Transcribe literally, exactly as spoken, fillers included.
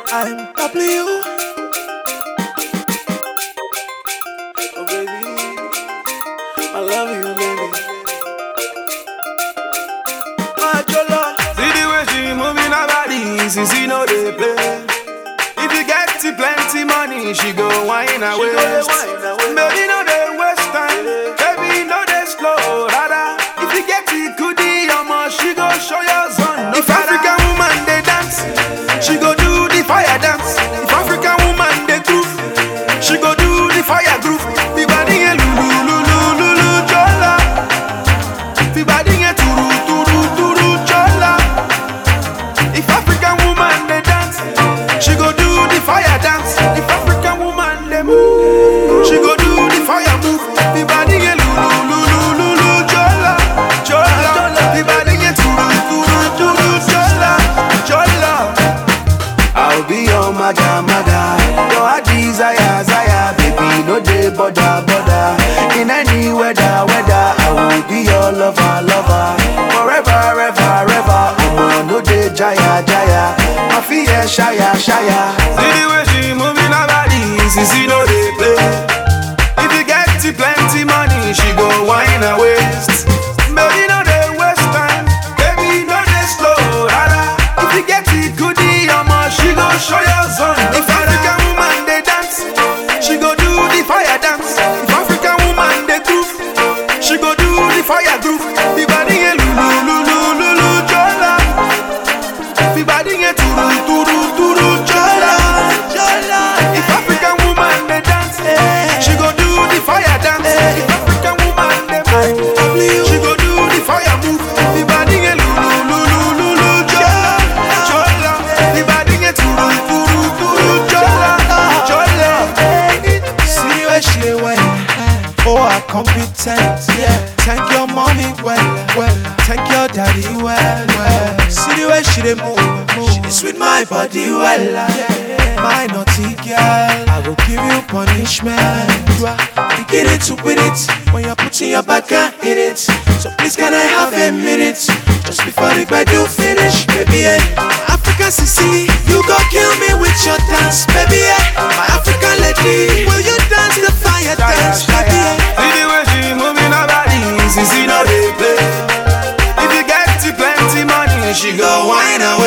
I'm W. Oh baby, I love you, baby. My Jolo. See the way she moving her body, since she know they play. If you get to plenty money, she go wine her waist. Baby, no they waste time. Baby, no they slow, rada. If you get it goodie, omo, she go show your son. No if African woman they dance, she go do the fire dance. If African woman they groove, she go do the fire groove. The body ain't lulu lulu lulu chola. The body ain't turu turu turu chola. If African woman they dance, she go do the fire dance. If African woman they move, she go do the fire move. The body ain't lulu lulu lulu chola chola. The body ain't turu turu turu chola chola. I'll be your maga maga, your desire desire, baby no dey bother bother. In any weather weather, I will be your lover lover, forever ever ever. I'm no dey jaya jaya, I feel shaya shaya. See the way she moving her body, since she know they play. If you get to plenty money, she go wine her waist. Baby no dey waste time, baby no dey slow, rara. If you get it goodie, omo, she go show your son. If African woman they dance, she go do the fire dance. If African woman they groove, she go do the fire groove. The body ain't lulu lulu lulu chola. The body ain't turu turu turu chola chola. If African woman they dance, she go do the fire dance. If African woman they move, she go do the fire move. The body ain't lulu lulu lulu chola chola. The body ain't turu turu turu chola chola. See where she went. Oh, I'm competent. Yeah. Thank your mommy well, well. Thank your daddy well, well. See the way she dey move, move. She dey sweet my body well. Yeah. My naughty girl, I will give you punishment. You are beginning to win it when you're putting your back and hit it. So please can I have a minute just before the bed you finish, baby? Yeah. African Sicily, you go kill me with your dance, baby. Yeah. My African lady, will you dance the fire dance, baby? Yeah. See the way she moving her body, since she know they play. If you get to plenty money, she go wine away.